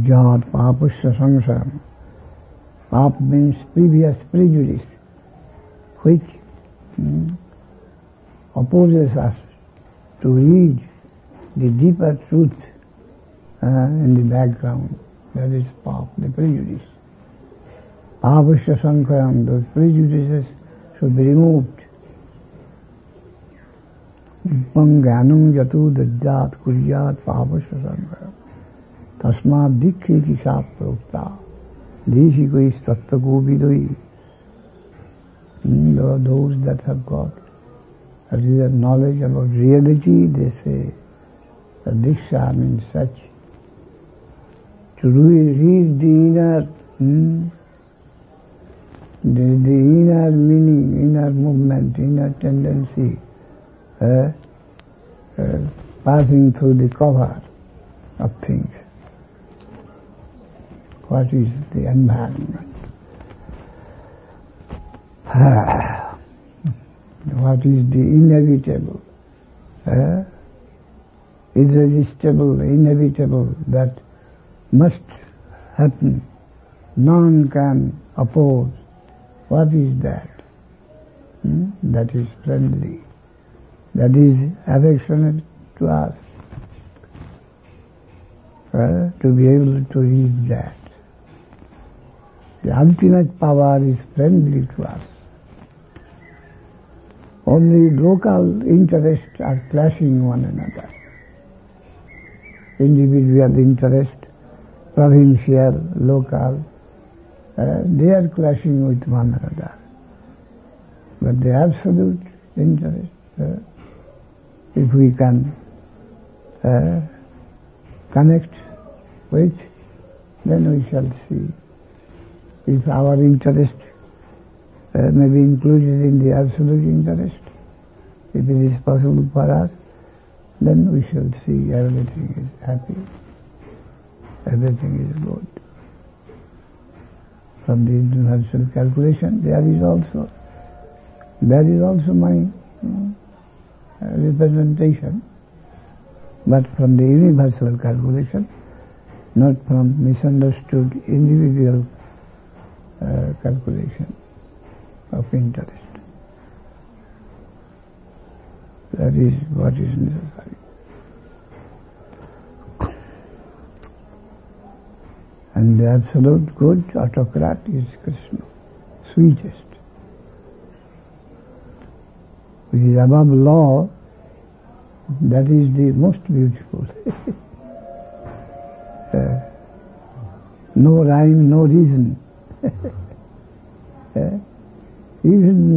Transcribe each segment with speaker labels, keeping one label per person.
Speaker 1: Kurjat papusya samsayam. Pap means previous prejudice, which opposes us to read the deeper truth in the background. That is pap, the prejudice. Papusya sankhayam, those prejudices should be removed. Panganam yatu dajjat kurjat papusya sankhayam. Tasmad dikkhiti saprokta. Deshiko is tattva vidoi. Those that have got a real knowledge about reality, they say that diksha means such. To read the inner, the inner meaning, inner movement, inner tendency, passing through the cover of things. What is the environment? What is the inevitable, irresistible, inevitable that must happen? None can oppose. What is that? That is friendly. That is affectionate to us. To be able to read that. The ultimate power is friendly to us. Only local interests are clashing one another. Individual interest, provincial, local, they are clashing with one another. But the absolute interest, if we can connect with, then we shall see. If our interest may be included in the absolute interest, if it is possible for us, then we shall see everything is happy, everything is good. From the universal calculation, there is also my representation, but from the universal calculation, not from misunderstood individual calculation of interest. That is what is necessary. And the absolute good autocrat is Krishna, sweetest, which is above law. That is the most beautiful. No rhyme, no reason. Even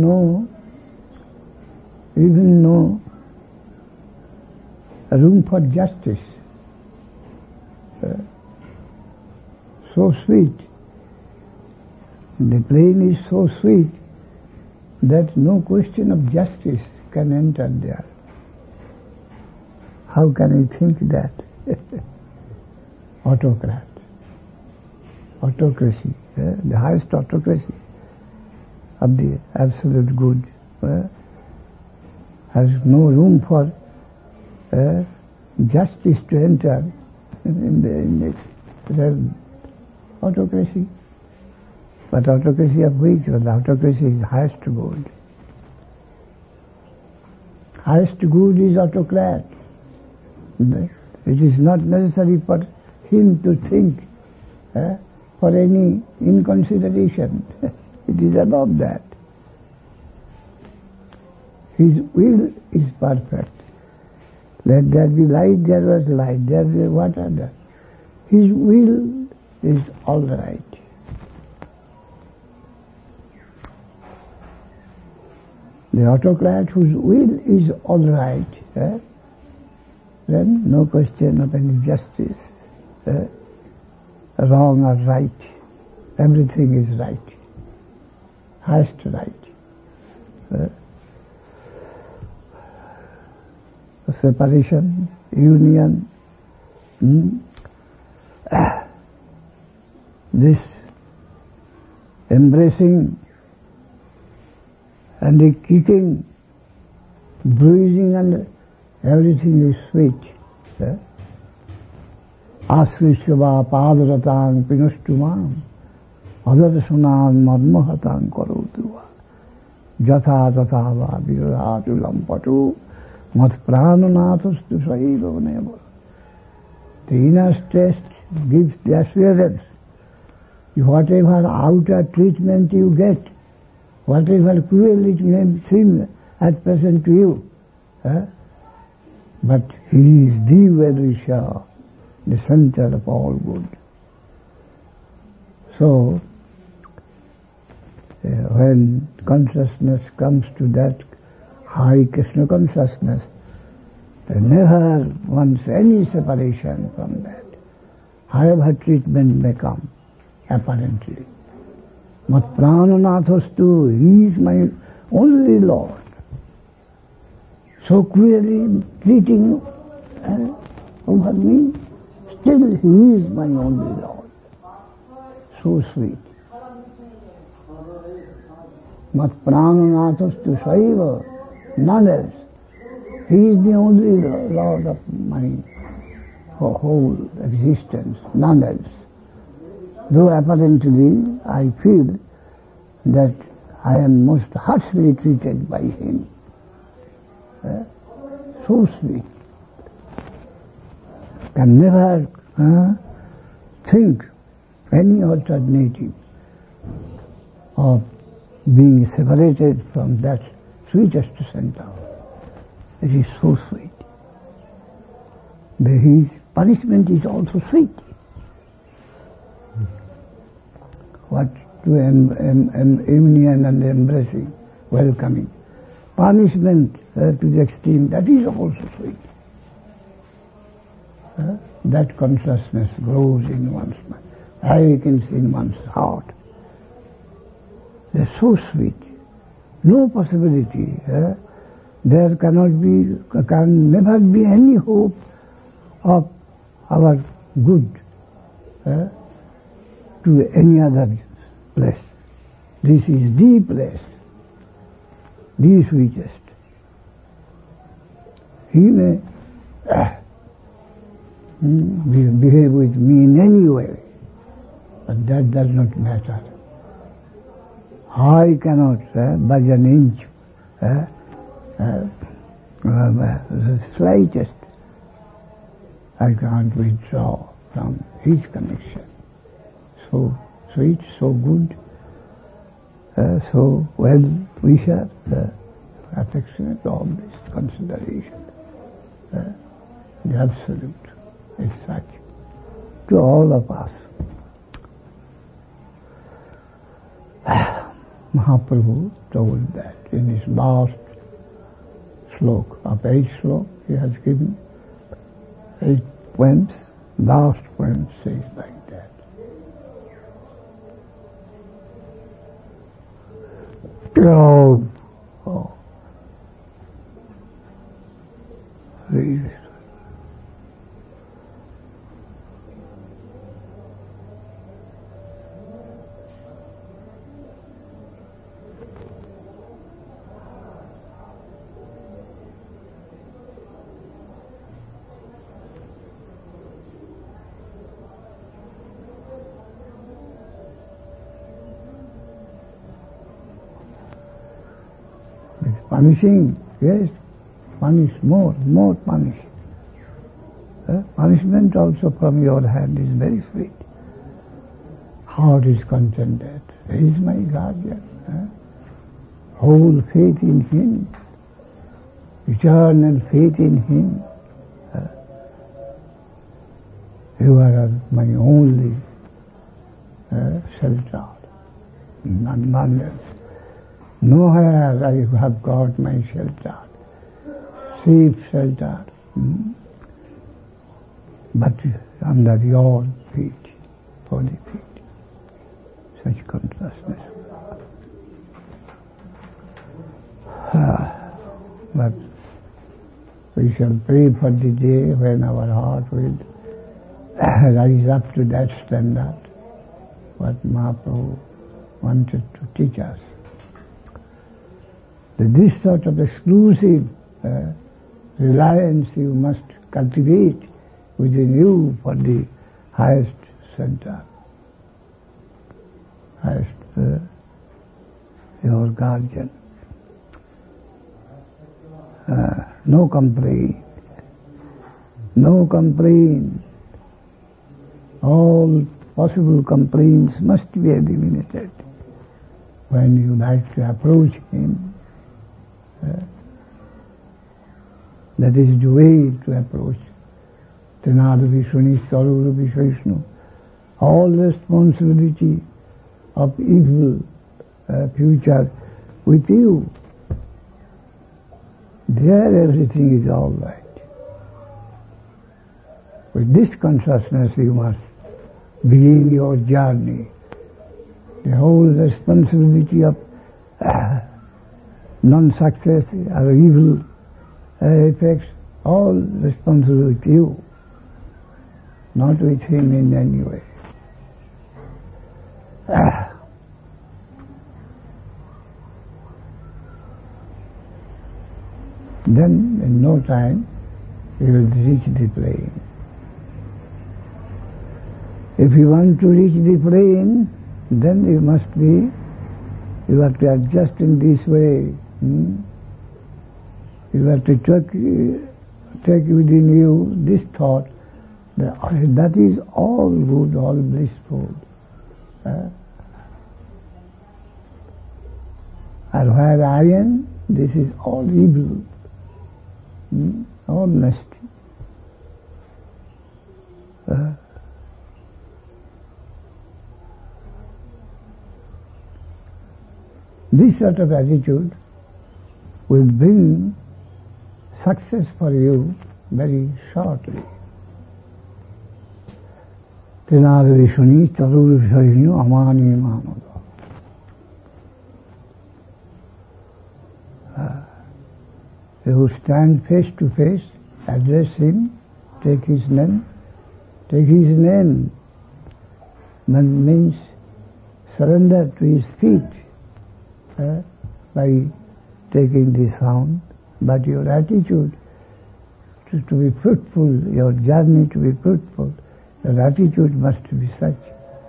Speaker 1: no room for justice. So sweet. The plane is so sweet that no question of justice can enter there. How can we think that? Autocrat. Autocracy, the highest autocracy of the absolute good, has no room for justice to enter in its realm. Autocracy. But autocracy of which? The autocracy is highest good. Highest good is autocrat. It is not necessary for him to think for any inconsideration. It is above that. His will is perfect. Let there be light, there was light. There was water there. His will is all right. The autocrat whose will is all right, then no question of any justice, wrong or right. Everything is right. Highest right. Separation, union, this embracing and the kicking, bruising, and everything is sweet. Asrishva padaratan pinustumam adadasunam madmahatam karotuva jatha tathava viratulam patu mat prananathasthu saiva neva. The inner test gives the assurance. Whatever outer treatment you get, whatever cruel it may seem at present to you, but he is the very sure, the center of all good. So, when consciousness comes to that high Krishna consciousness, there never wants any separation from that. However treatment may come, apparently. Mat prananathastu, he is my only Lord. So cruelly treating over me, still he is my only Lord. So sweet. Mat prananathastu saiva, none else. He is the only Lord of my whole existence, none else. Though apparently I feel that I am most harshly treated by him. So sweet. Can never think any alternative of being separated from that sweetest center. It is so sweet. His punishment is also sweet. What to union and embracing, welcoming. Punishment to the extreme, that is also sweet. That consciousness grows in one's mind, awakens in one's heart. They are so sweet. No possibility. There can never be any hope of our good to any other place. This is the place, the sweetest. He may behave with me in any way, but that does not matter. I cannot, by an inch, the slightest, I can't withdraw from his connection. So sweet, so good, so well wisher, affectionate, all this consideration. The absolute is such to all of us. Mahaprabhu told that in his last slok. Of 8 slok he has given 8 poems. Last poem says like that. Oh. Please. Punishing, yes, punish more punish. Punishment also from your hand is very sweet. Heart is contented. He is my guardian. Whole faith in him, eternal faith in him. You are my only shelter, none else. Nowhere I have got my shelter, safe shelter, but under your feet, holy feet. Such consciousness. But we shall pray for the day when our heart will rise up to that standard, what Mahaprabhu wanted to teach us. This sort of exclusive reliance you must cultivate within you for the highest center, highest your guardian. No complaint. No complaint. All possible complaints must be eliminated when you like to approach him. That is the way to approach Trinada Vishnu, Sarura Vishnu. All responsibility of evil future with you. There everything is all right. With this consciousness you must begin your journey. The whole responsibility of non-success or evil effects, all responsible with you, not with him in any way. Then in no time you will reach the plane. If you want to reach the plane, then you have to adjust in this way. You have to take within you this thought that is all good, all blissful. And where I am, this is all evil, all nasty. This sort of attitude will bring success for you very shortly. Trinada Vishnu, Sarura Vishnu, Amani Manada. You stand face to face, address him, take his name. Take his name means surrender to his feet by taking the sound. But your attitude to be fruitful, your journey to be fruitful, your attitude must be such.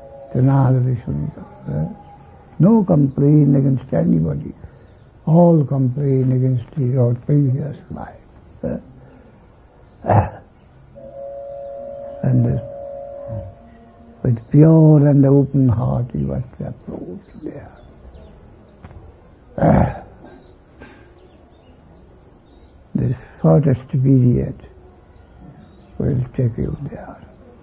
Speaker 1: No complaint against anybody. All complaint against your previous life. And with pure and open heart you have to approach there. This shortest period will take you there.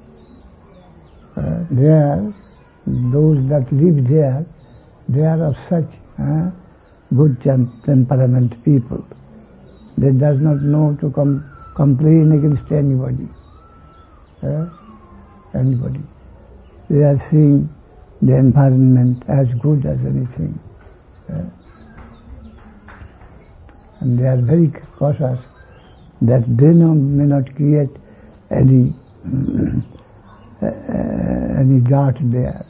Speaker 1: There, those that live there, they are of such good temperament people. They does not know to complain against anybody. Anybody. They are seeing the environment as good as anything. And they are very cautious that they may not create any dart there.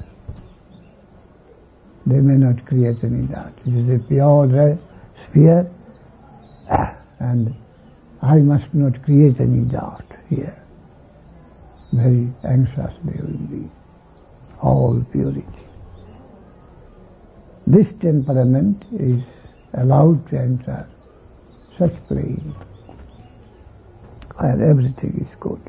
Speaker 1: They may not create any dart. It is a pure sphere, and I must not create any dart here. Very anxious they will be. All purity. This temperament is allowed to enter such plane where everything is good.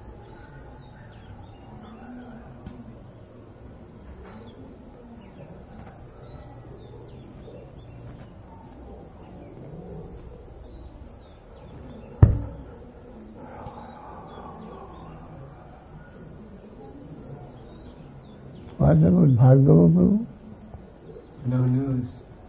Speaker 1: What about Bhargava Prabhu?
Speaker 2: No news.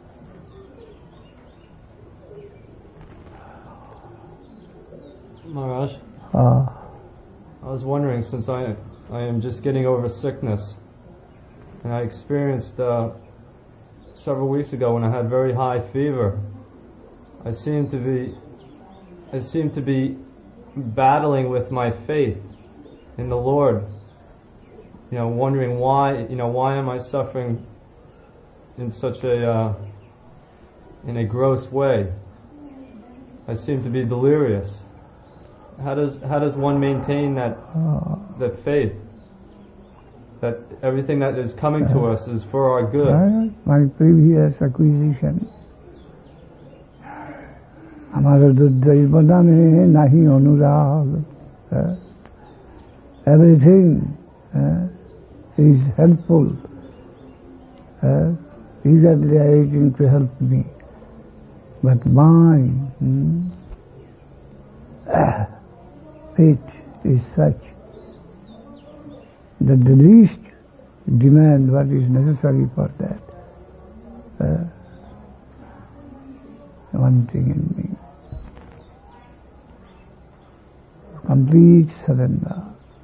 Speaker 2: Maharaj, I was wondering, since I am just getting over sickness, and I experienced several weeks ago when I had very high fever, I seem to be battling with my faith in the Lord. Wondering why am I suffering in such in a gross way? I seem to be delirious. How does one maintain that faith that everything that is coming to us is for our good.
Speaker 1: My previous acquisition. हमारा दैवता में नहीं अनुराग. Everything is helpful. Eagerly waiting to help me. But my faith is such that the least demand what is necessary for that. One thing in me. Complete surrender.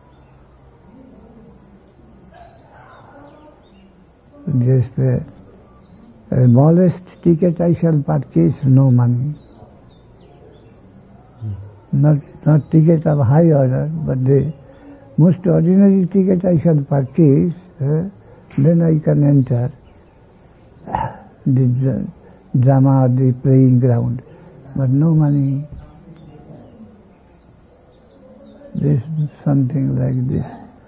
Speaker 1: Just the smallest ticket I shall purchase, no money. Not ticket of high order, but the most ordinary ticket I shall purchase, then I can enter the drama or the playing ground. But no money. This something like this.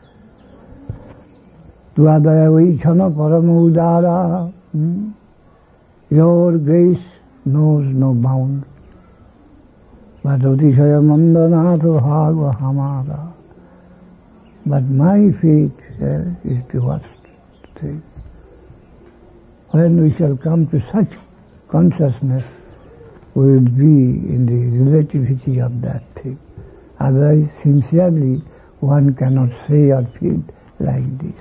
Speaker 1: Tuadaya Vichana Parama Udara. Your grace knows no bound. But Otishaya Mandanato Hava Hamara. But my faith is the worst thing. When we shall come to such consciousness, we will be in the relativity of that thing. Otherwise, sincerely, one cannot say or feel like this.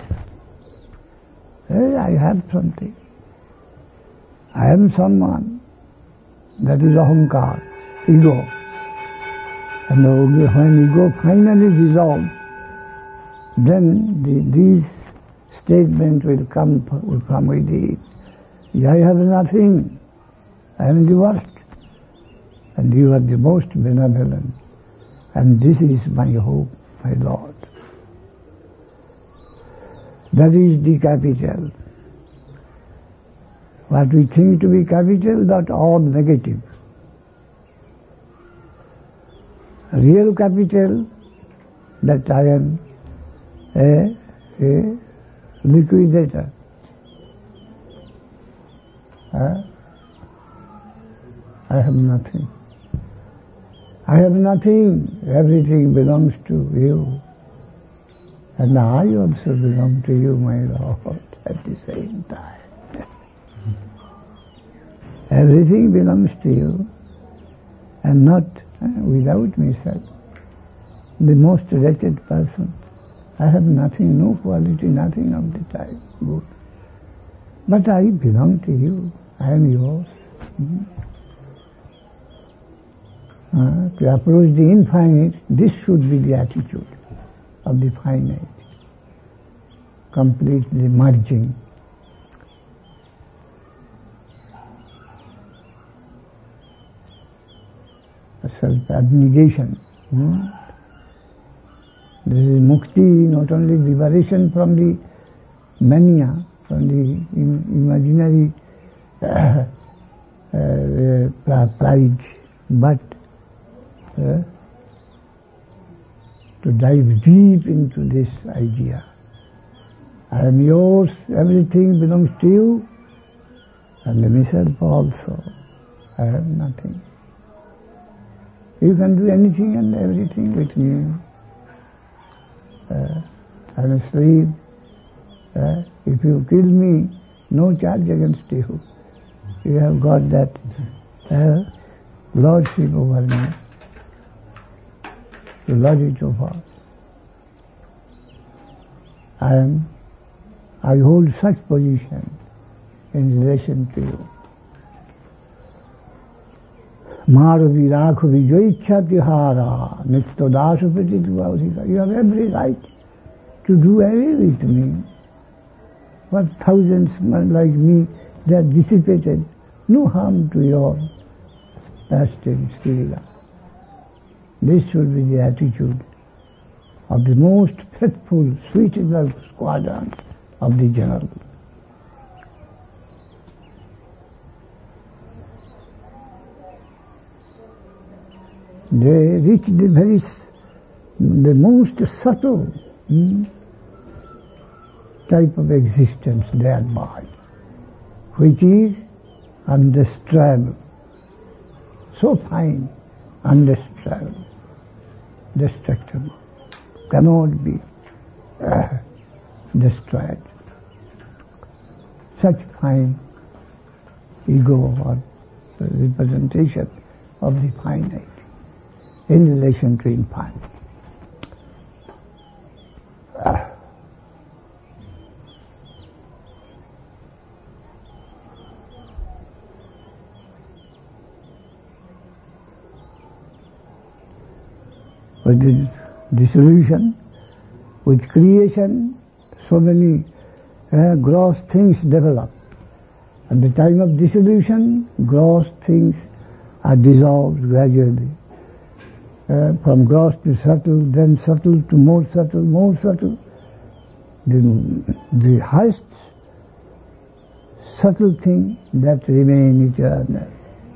Speaker 1: I have something. I am someone. That is ahankar, ego. And when ego finally dissolves, then these statements will come with it. I have nothing. I am the worst. And you are the most benevolent. And this is my hope, my Lord. That is the capital. What we think to be capital, that all negative. Real capital, that I am a liquidator. I have nothing. I have nothing. Everything belongs to you. And I also belong to you, my Lord, at the same time. Everything belongs to you, and not without me, sir. The most wretched person. I have nothing, no quality, nothing of the type good. But I belong to you. I am yours. To approach the infinite, this should be the attitude of the finite, completely merging. Self-abnegation. This is mukti, not only liberation from the mania, from the imaginary pride, but to dive deep into this idea. I am yours, everything belongs to you, and myself also. I have nothing. You can do anything and everything with me. I am asleep. If you kill me, no charge against you. You have got that lordship over me. You lord it over. I hold such position in relation to you. Maravi Rakhu Vijoicha Tihara Nitto Dasu Pratitvaudhika. You have every right to do away with me. But thousands like me, they are dissipated. No harm to your lasting skill. This should be the attitude of the most faithful, suitable squadron of the general. They reach the most subtle type of existence thereby, which is undestroyable. So fine, undestroyable, destructible, cannot be destroyed. Such fine ego or representation of the finite in relation to infinite. With the dissolution, with creation, so many gross things develop. At the time of dissolution, gross things are dissolved gradually. From gross to subtle, then subtle to more subtle, more subtle. The highest subtle thing that remain eternal.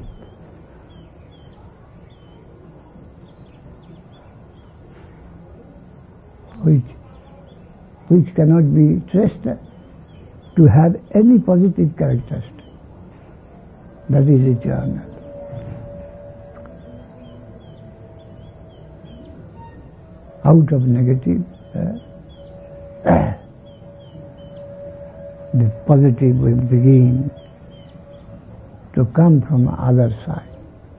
Speaker 1: Which cannot be trusted to have any positive characteristic. That is eternal. Out of negative, the positive will begin to come from other side.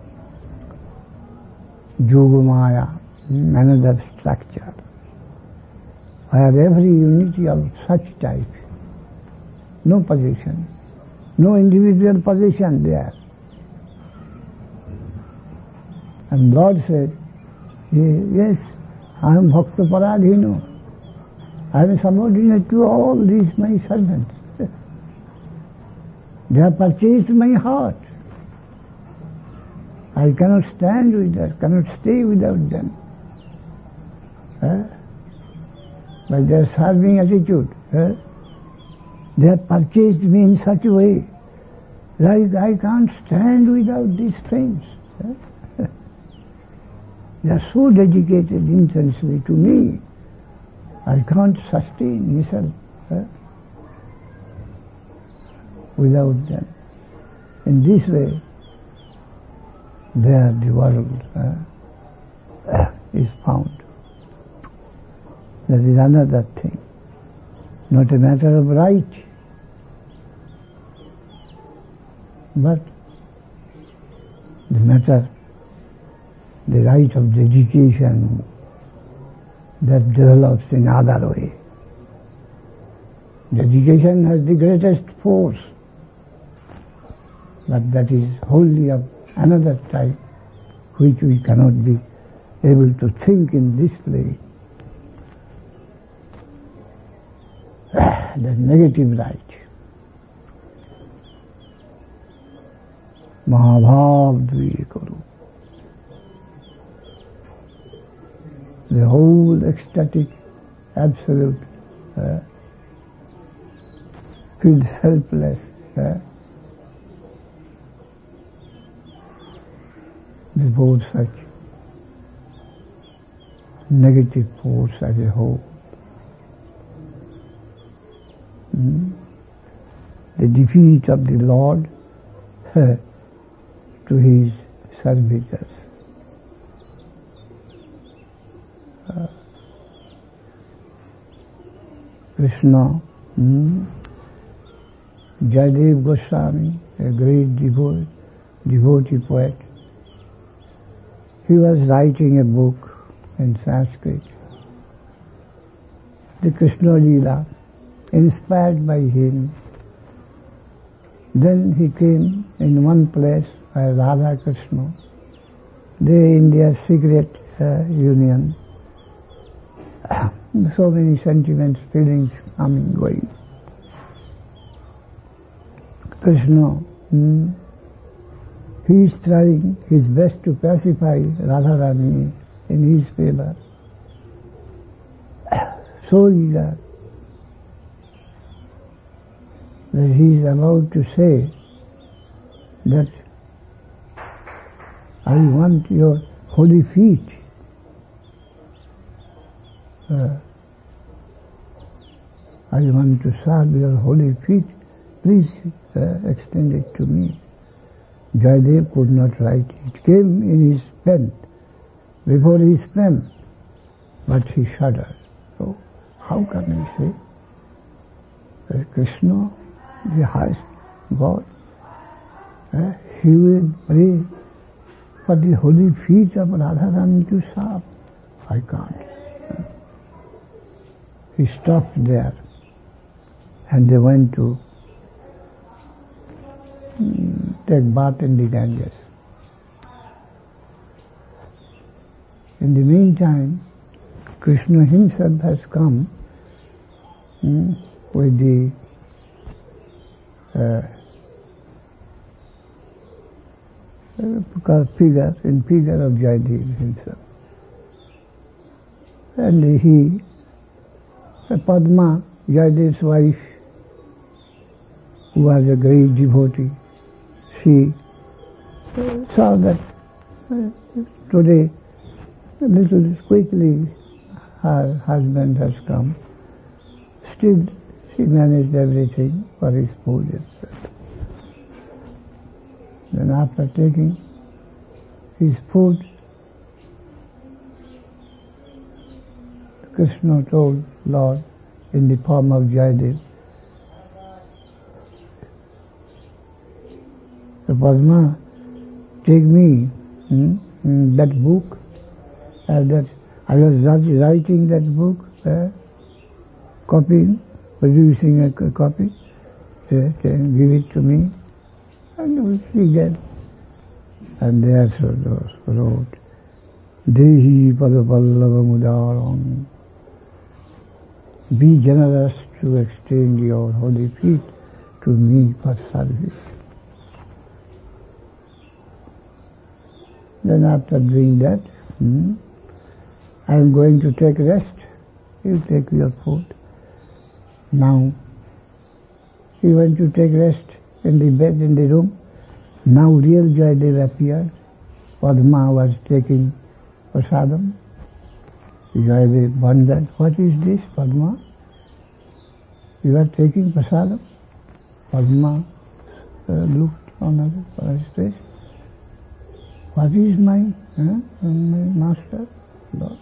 Speaker 1: Yogamaya, another structure, where every unity of such type, no position, no individual position there. And Lord said, yes, I am Bhakta Paradhino. I am subordinate to all these my servants. They have purchased my heart. I cannot stand with that, cannot stay without them. By their serving attitude. They have purchased me in such a way that I can't stand without these friends. They are so dedicated intensely to me, I can't sustain myself without them. In this way, there the world is found. That is another thing, not a matter of right, but the right of dedication that develops in other way. Dedication has the greatest force, but that is wholly of another type, which we cannot be able to think in this plane. The negative right. Mahabhav dviye karo. The whole ecstatic, absolute, feel selfless, before such negative force as a whole. The defeat of the Lord to his servitors. Krishna, Jayadev Goswami, a great devotee poet, he was writing a book in Sanskrit, the Krishna Leela, inspired by him. Then he came in one place where Radha Krishna, they in their secret union, so many sentiments, feelings coming, going. Krishna, he is trying his best to pacify Radharani in his favor. So eager that he is about to say that I want your holy feet. I I want to serve your holy feet. Please extend it to me. Jayadev could not write. It came in his pen, before his pen, but he shuddered. So how can I say that Krishna, the highest God, he will pray for the holy feet of Radharani to serve? I can't. He stopped there, and they went to take bath in the Ganges. In the meantime, Krishna himself has come with the figure of Jayadev himself. And he, Padma, Jayadev's wife, who was a great devotee, she saw that today, a little quickly, her husband has come. Still, she managed everything for his food itself. Then after taking his food, Krishna told Lord in the form of Jayadev, Padma, take me that book, that I was writing that book, copying, producing a copy, give it to me, and we get. And there wrote, Dehi Padapallava Mudaram. Be generous to extend your holy feet to me for service. Then after doing that, I am going to take rest. You take your food. Now, he went to take rest in the bed in the room. Now real Jayadev appeared. Padma was taking prasadam. Jayadev wondered, what is this, Padma? You are taking prasadam? Padma looked on his face. What is my master, Lord?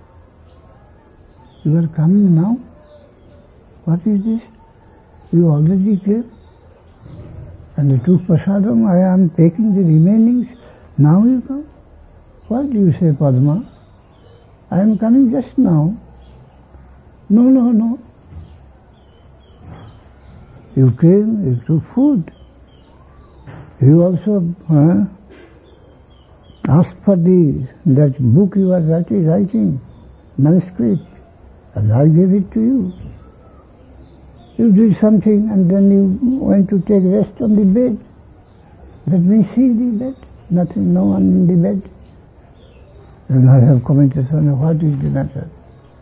Speaker 1: You are coming now? What is this? You already came? And you took prasadam, I am taking the remainings. Now you come? What do you say, Padma? I am coming just now. No. You came, you took food. You also asked for that book you are writing, manuscript, and I gave it to you. You did something and then you went to take rest on the bed. Let me see the bed. Nothing, no one in the bed. And I have commented on what is the matter.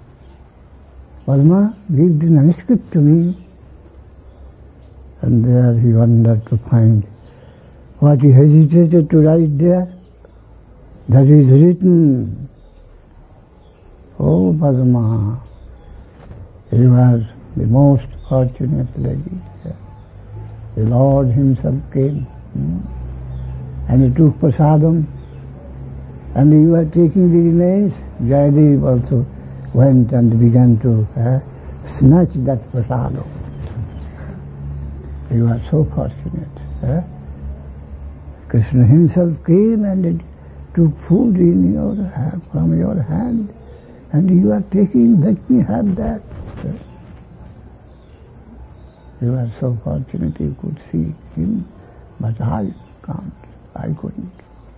Speaker 1: Padma, give the manuscript to me. And there he wondered to find what he hesitated to write there. That is written. Oh, Padma, you are the most fortunate lady. The Lord himself came and he took prasadam and you are taking the remains. Jayadev also went and began to snatch that prasadam. You are so fortunate. Krishna himself came and took food in from your hand and you are taking, let me have that. You are so fortunate you could see him, but I can't, I couldn't.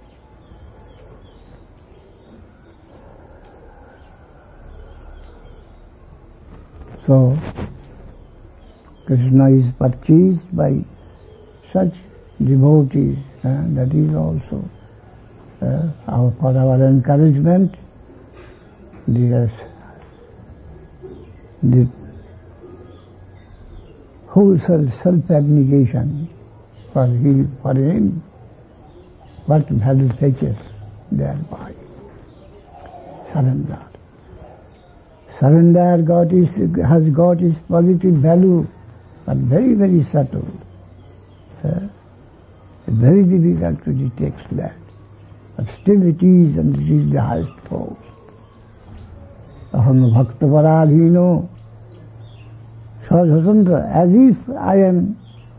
Speaker 1: So, Krishna is purchased by such devotees, that is also for our encouragement, the whole self-abnegation for him, what value fetches thereby. Surrender. Surrender has got its positive value, but very, very subtle. Very difficult to detect that. But still it is, and it is the highest force. Aham bhakta paradhino swatantra, as if I am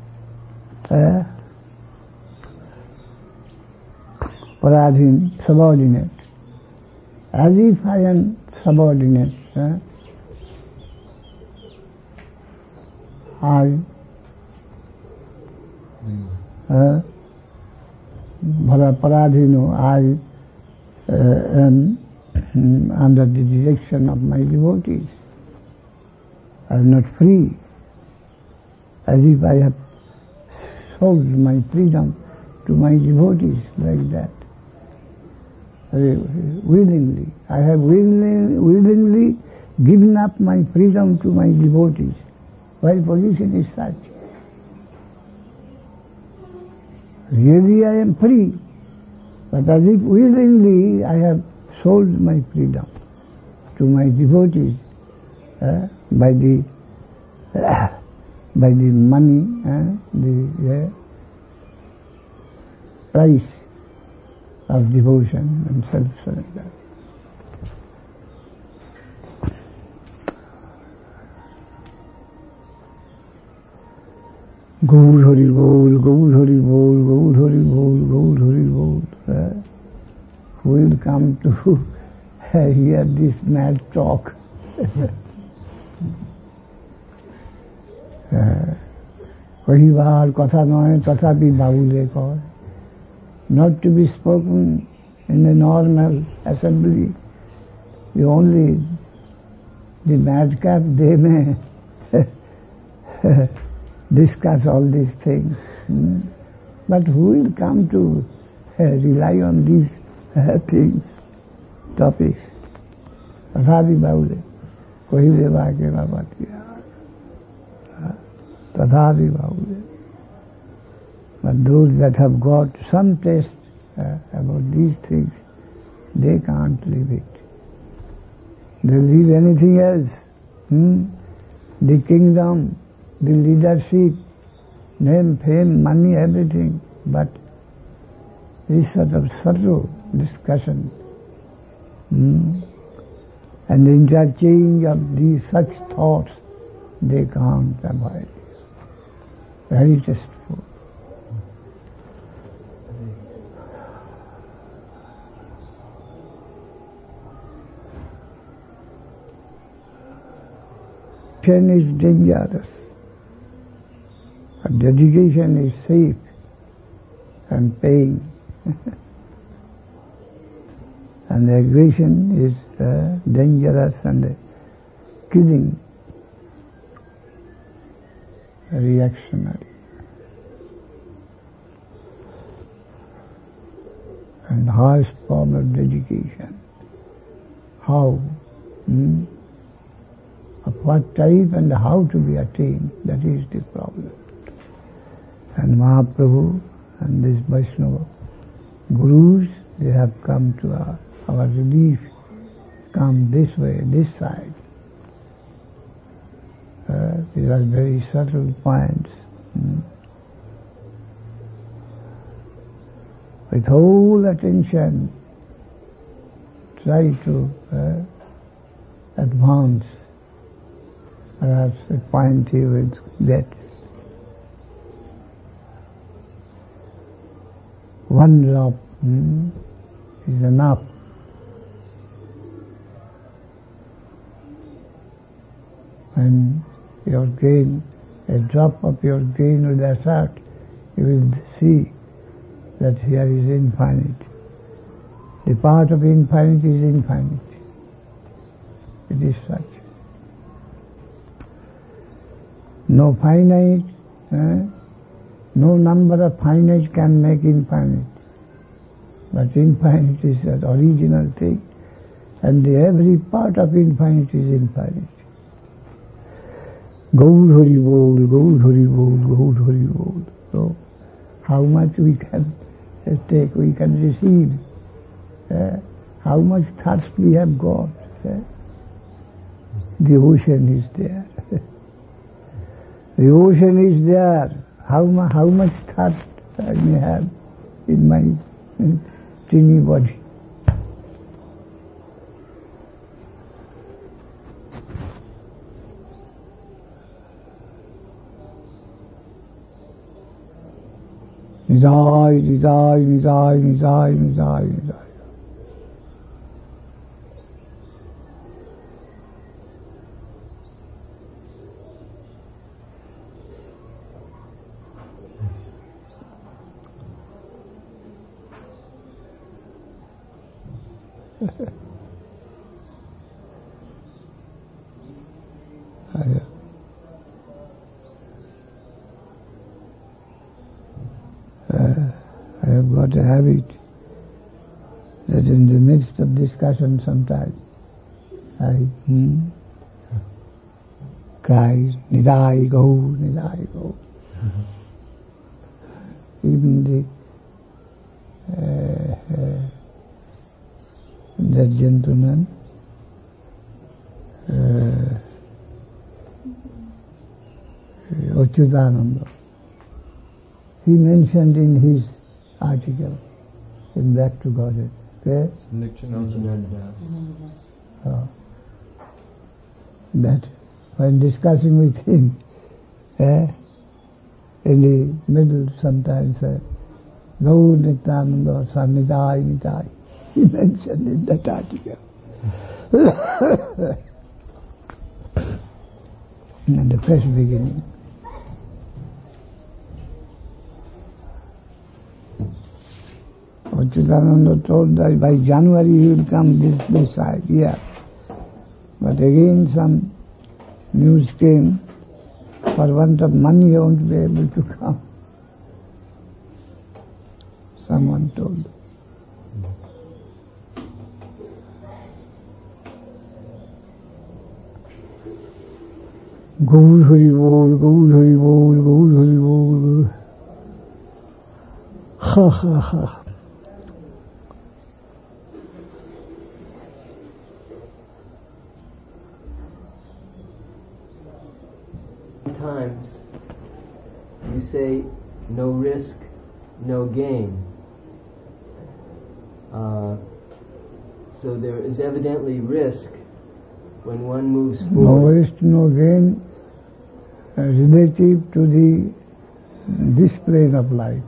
Speaker 1: paradhin, subordinate. As if I am subordinate. Paradhino, I am under the direction of my devotees. I am not free. As if I have sold my freedom to my devotees, like that. Willingly. I have willingly given up my freedom to my devotees. While position is such. Really I am free, but as if willingly I have sold my freedom to my devotees by the money, the price of devotion and self-surrender. Gaur Hari Bol, Gaur Hari Bol, Gaur Hari Bol, Gaur Hari Bol. Who will come to hear this mad talk? কহিবার কথা নয় তথাপি বাউলে কয়. Not to be spoken in a normal assembly. Only the madcap, they may discuss all these things. But who will come to rely on these things, topics? Tathapi baule, kohile bhake babatiya. Tathapi baule. But those that have got some taste about these things, they can't leave it. They leave anything else. The kingdom, the leadership, name, fame, money, everything. But this sort of subtle discussion and interchange of these such thoughts, they can't avoid. Very tasteful. Dedication is dangerous, but dedication is safe and paying. And the aggression is dangerous and killing, reactionary. And highest form of dedication. How? Of what type and how to be attained, that is the problem. And Mahaprabhu and these Vaishnava gurus, they have come to our relief, come this way, this side. These are very subtle points. With whole attention, try to advance. Perhaps a point he will get. One drop is enough. When your gain, a drop of your gain will assert, you will see that here is infinite. The part of infinite is infinite. It is such. No finite, no number of finite can make infinite. But infinite is the original thing, and every part of infinite is infinite. Gaur Hari Bol, Gaur Hari Bol, Gaur Hari Bol. So, how much we can take, we can receive, how much thirst we have got. The ocean is there. The ocean is there. How much thought I may have in my teeny body. Nidai, nidai, nidai, nidai, nidai, nidai. I have got a habit that in the midst of discussion sometimes I cry, Nidai go, Nidai go. Even that gentleman Achyutananda, he mentioned in his article in Back to Godhead, that when discussing with him, in the middle sometimes, Gaur Nityananda Sannidai Nidai, he mentioned in that article. In the first beginning. Achyutananda told that by January he will come this side, here. But again some news came, for want of money he won't be able to come. Someone told. Gaur Hari Bol, Gaur Hari Bol, Gaur Hari Bol. Ha ha ha.
Speaker 3: Sometimes you say no risk, no gain. So there is evidently risk when one moves forward.
Speaker 1: No risk, no gain relative to this plane of life.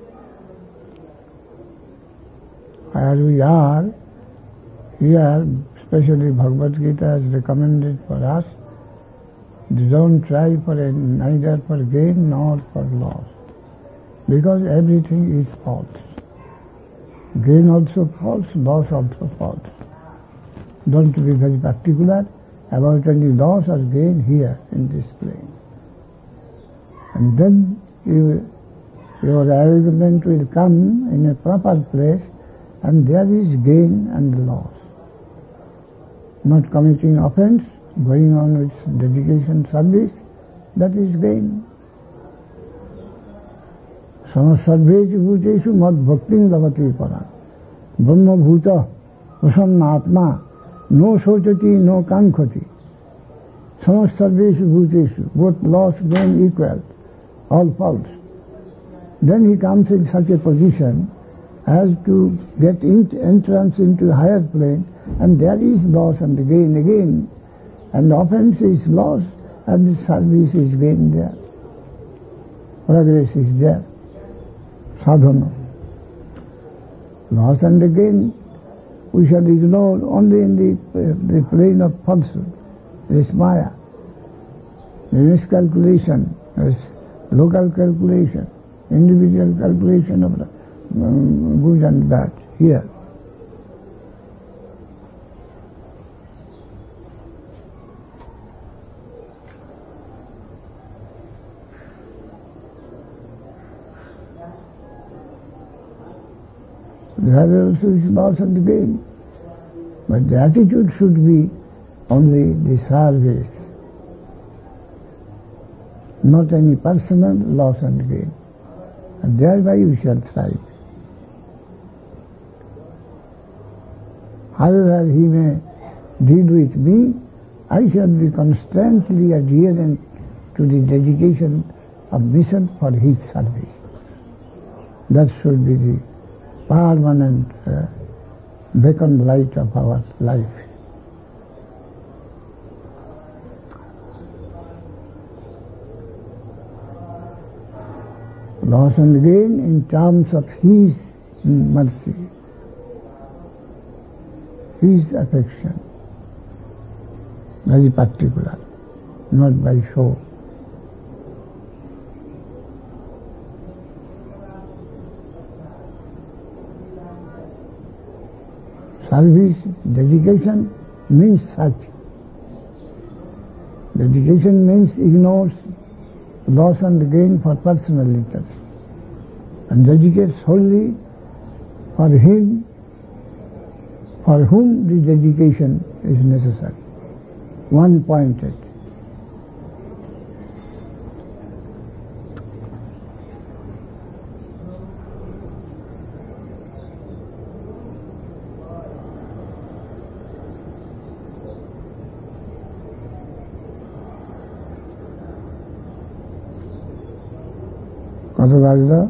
Speaker 1: Where we are, here, especially Bhagavad Gita has recommended for us, don't try for neither for gain nor for loss, because everything is false. Gain also false, loss also false. Don't be very particular about any loss or gain here in this plane. And then your argument will come in a proper place, and there is gain and loss. Not committing offense, going on with dedication service, that is gain. Samasarvechu bhuteshu mad bhaktin lavati param. Brahma bhuta prasanna atma no sochati no kankhati. Samasarvechu bhuteshu, both loss, gain equal, all false. Then he comes in such a position as to get entrance into a higher plane, and there is loss and gain again. And offense is loss, and the service is gain there. Progress is there. Sadhana. Loss and gain we shall ignore only in the plane of falsehood, this Maya. The miscalculation, this local calculation, individual calculation of the good and bad here. There also is loss and gain. But the attitude should be only the service, not any personal loss and gain. And thereby we shall thrive. However he may deal with me, I shall be constantly adherent to the dedication of mission for his service. That should be the permanent beacon light of our life. Loss and gain in terms of his mercy, his affection, very particular, not by show. Service, dedication means such. Dedication means ignores loss and gain for personal interest and dedicates wholly for him for whom the dedication is necessary. One-pointed. কত বাজলো?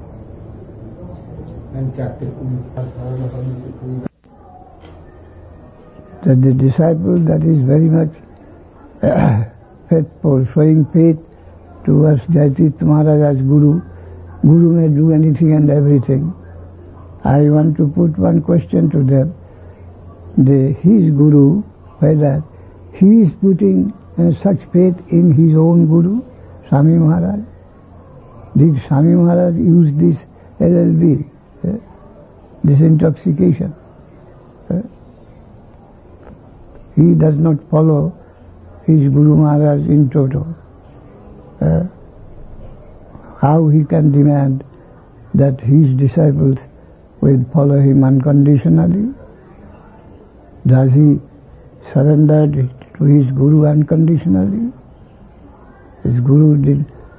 Speaker 1: That the disciple that is very much faithful, showing faith towards Jayatitya Maharaj as Guru. Guru may do anything and everything. I want to put one question to them. His Guru, whether he is putting such faith in his own Guru, Swami Maharaj. Did Swami Maharaj use this LLB, this intoxication? He does not follow his Guru Maharaj in toto. How he can demand that his disciples will follow him unconditionally? Does he surrender to his Guru unconditionally? His Guru did,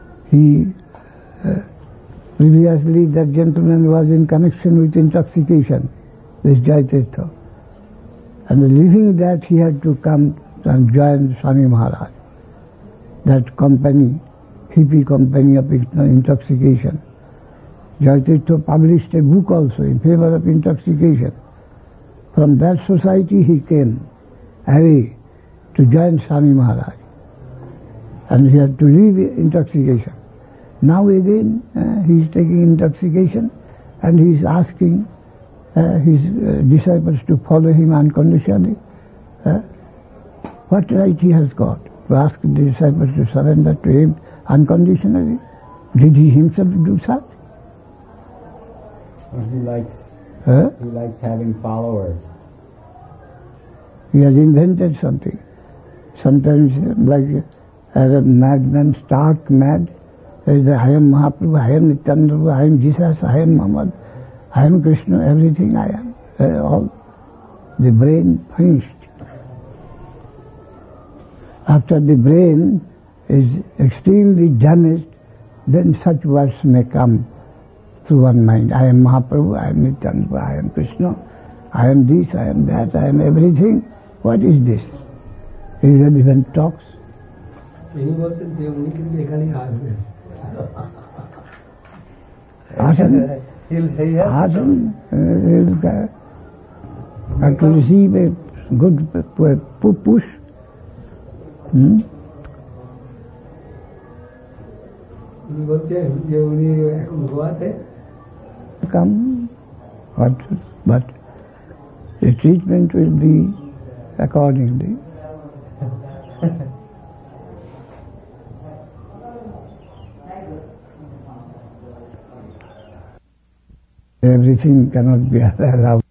Speaker 1: previously that gentleman was in connection with intoxication, this Jayatitya. And leaving that he had to come and join Swami Maharaj, that company, hippie company of intoxication. Jayatitya published a book also in favor of intoxication. From that society he came away to join Swami Maharaj. And he had to leave intoxication. Now again he is taking intoxication and he is asking his disciples to follow him unconditionally. What right he has got to ask the disciples to surrender to him unconditionally? Did he himself do such?
Speaker 4: He likes having followers.
Speaker 1: He has invented something. Sometimes like as a madman, stark mad, there is I am Mahaprabhu, I am Nityananda, I am Jesus, I am Muhammad, I am Krishna, everything I am. All the brain finished. After the brain is extremely damaged, then such words may come through one mind. I am Mahaprabhu, I am Nityananda, I am Krishna, I am this, I am that, I am everything. What is this? He even talks. He'll to receive a good push. Come, but the treatment will be accordingly. Everything cannot be allowed.